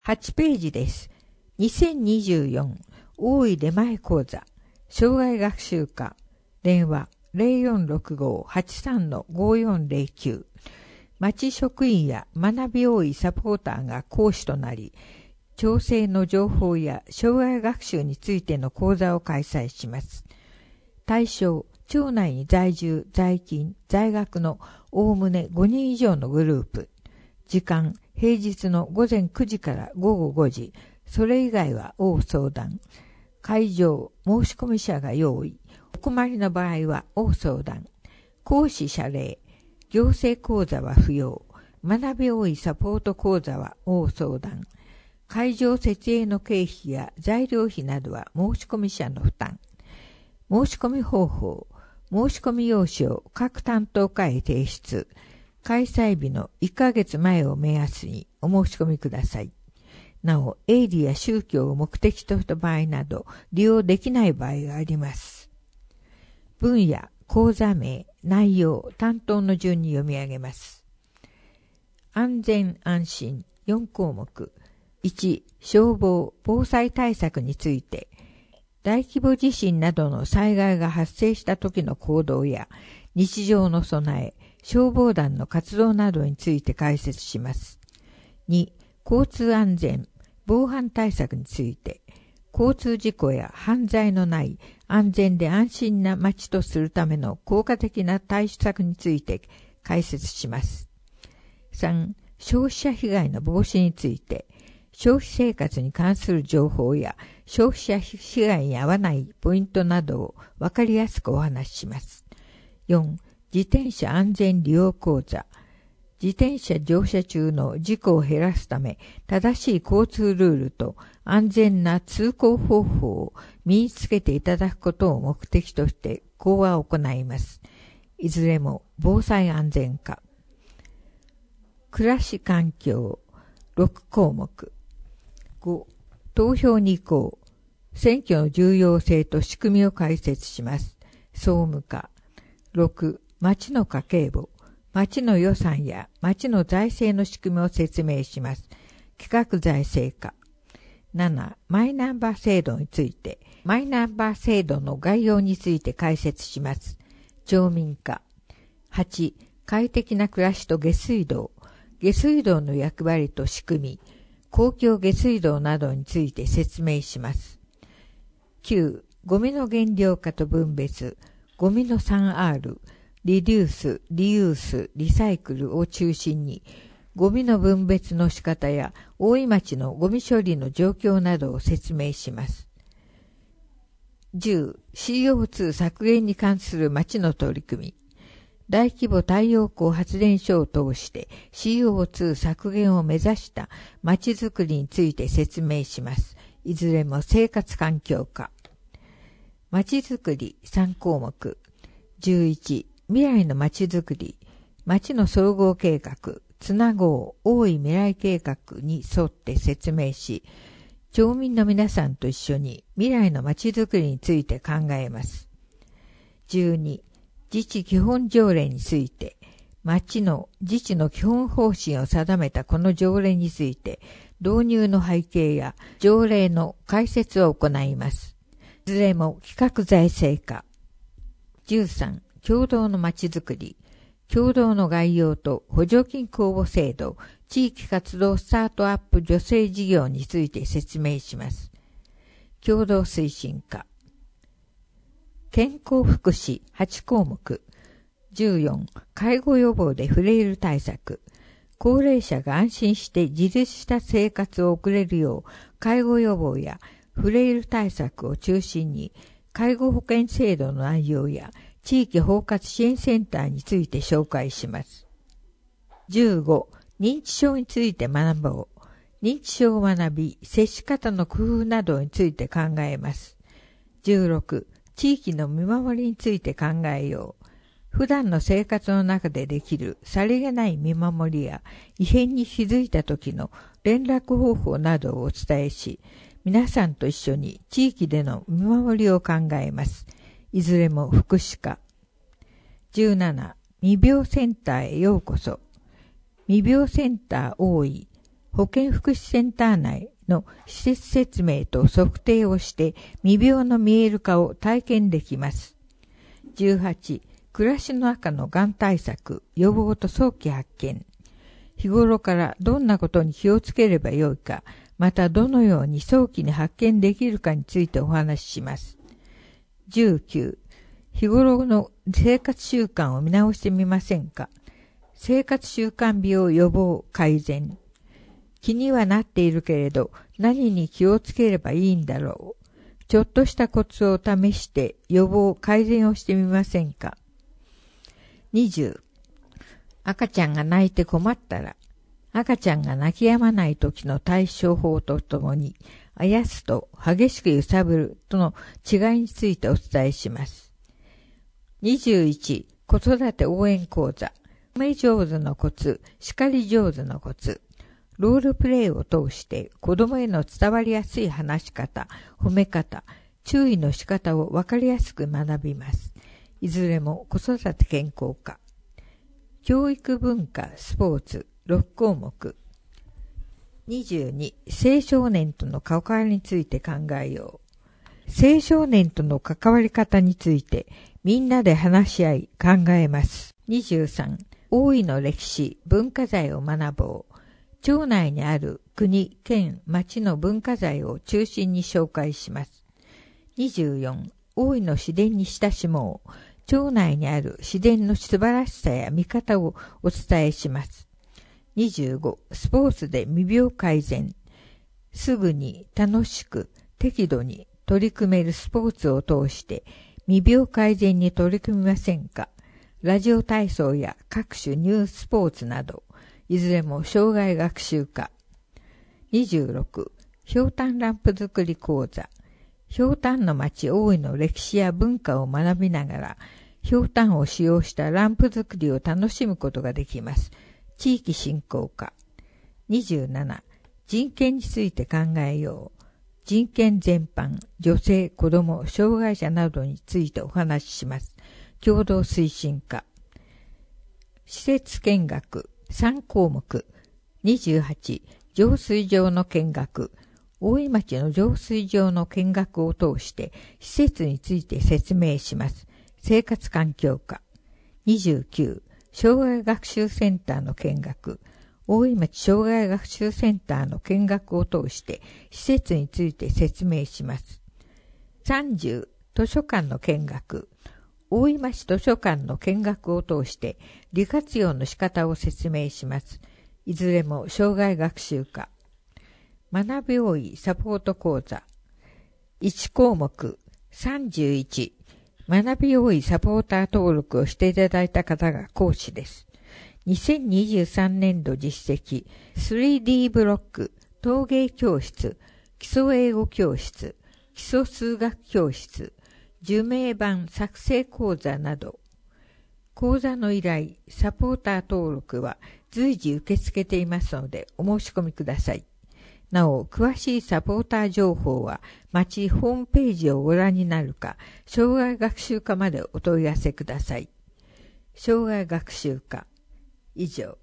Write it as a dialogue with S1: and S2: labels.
S1: 8ページです。2024大井出前講座障害学習科電話 0465-83-5409 町職員や学び多いサポーターが講師となり、調整の情報や障害学習についての講座を開催します。対象、町内に在住、在勤、在学のおおむね5人以上のグループ。時間、平日の午前9時から午後5時、それ以外は応相談。会場、申し込み者が用意。お困りの場合は応相談。講師謝礼。行政講座は不要。学び多いサポート講座は応相談。会場設営の経費や材料費などは申し込み者の負担。申し込み方法。申し込み用紙を各担当課へ提出。開催日の1ヶ月前を目安にお申し込みください。なお、営利や宗教を目的とした場合など利用できない場合があります。分野、講座名、内容、担当の順に読み上げます。安全安心4項目。1、消防・防災対策について、大規模地震などの災害が発生した時の行動や日常の備え、消防団の活動などについて解説します。2、交通安全、防犯対策について、交通事故や犯罪のない安全で安心な街とするための効果的な対策について解説します。3、消費者被害の防止について、消費生活に関する情報や消費者被害に合わないポイントなどをわかりやすくお話しします。4、自転車安全利用講座。自転車乗車中の事故を減らすため、正しい交通ルールと安全な通行方法を身につけていただくことを目的として講話を行います。いずれも防災安全課。暮らし環境6項目。5、投票に行こう。選挙の重要性と仕組みを解説します。総務課。6、町の家計簿。町の予算や町の財政の仕組みを説明します。企画財政課。7、マイナンバー制度について、マイナンバー制度の概要について解説します。町民課。8、快適な暮らしと下水道。下水道の役割と仕組み、公共下水道などについて説明します。9、ゴミの減量化と分別、ゴミの 3R、リデュース、リユース、リサイクルを中心に、ゴミの分別の仕方や大井町のゴミ処理の状況などを説明します。10、CO2 削減に関する町の取り組み。大規模太陽光発電所を通して CO2 削減を目指した町づくりについて説明します。いずれも生活環境課。町づくり3項目。11、未来の町づくり。町の総合計画、つなごう大井未来計画に沿って説明し、町民の皆さんと一緒に未来の町づくりについて考えます。12、自治基本条例について、町の自治の基本方針を定めたこの条例について、導入の背景や条例の解説を行います。いずれも企画財政課。13、共同の町づくり。共同の概要と補助金公募制度、地域活動スタートアップ助成事業について説明します。共同推進課。健康福祉8項目。14、介護予防でフレイル対策。高齢者が安心して自立した生活を送れるよう、介護予防やフレイル対策を中心に、介護保険制度の内容や地域包括支援センターについて紹介します。15、認知症について学ぼう。認知症を学び、接し方の工夫などについて考えます。16、地域の見守りについて考えよう。普段の生活の中でできるさりげない見守りや異変に気づいた時の連絡方法などをお伝えし、皆さんと一緒に地域での見守りを考えます。いずれも福祉課。17、未病センターへようこそ。未病センター大井。 保健福祉センター内の施設説明と測定をして未病の見える化を体験できます。18、暮らしの中のがん対策、予防と早期発見。日頃からどんなことに気をつければよいか、またどのように早期に発見できるかについてお話しします。19、日頃の生活習慣を見直してみませんか。生活習慣病予防改善。気にはなっているけれど、何に気をつければいいんだろう。ちょっとしたコツを試して予防改善をしてみませんか。20、赤ちゃんが泣いて困ったら、赤ちゃんが泣き止まない時の対処法とともに、あやすと激しく揺さぶるとの違いについてお伝えします。21、子育て応援講座。褒め上手のコツ、叱り上手のコツ。ロールプレイを通して子供への伝わりやすい話し方、褒め方、注意の仕方をわかりやすく学びます。いずれも子育て健康科。教育文化、スポーツ、6項目。22、青少年との関わりについて考えよう。青少年との関わり方についてみんなで話し合い考えます。23、大井の歴史、文化財を学ぼう。町内にある国、県、町の文化財を中心に紹介します。24、大井の自然に親しもう。町内にある自然の素晴らしさや見方をお伝えします。25、スポーツで未病改善。すぐに楽しく適度に取り組めるスポーツを通して未病改善に取り組みませんか。ラジオ体操や各種ニュースポーツなど、いずれも生涯学習科。26、ひょうたんランプ作り講座。ひょうたんの町大井の歴史や文化を学びながら、ひょうたんを使用したランプ作りを楽しむことができます。地域振興課。27、人権について考えよう。人権全般、女性、子供、障害者などについてお話しします。共同推進課。施設見学、3項目。28、浄水場の見学。大井町の浄水場の見学を通して施設について説明します。生活環境課。29、障害学習センターの見学。大井町障害学習センターの見学を通して施設について説明します。30、図書館の見学。大井町図書館の見学を通して利活用の仕方を説明します。いずれも障害学習科。学び多いサポート講座。1項目。31、学び多いサポーター登録をしていただいた方が講師です。2023年度実績 3D ブロック、陶芸教室、基礎英語教室、基礎数学教室、受名版作成講座など、講座の依頼、サポーター登録は随時受け付けていますのでお申し込みください。なお、詳しいサポーター情報は町ホームページをご覧になるか、障害学習課までお問い合わせください。障害学習課。以上。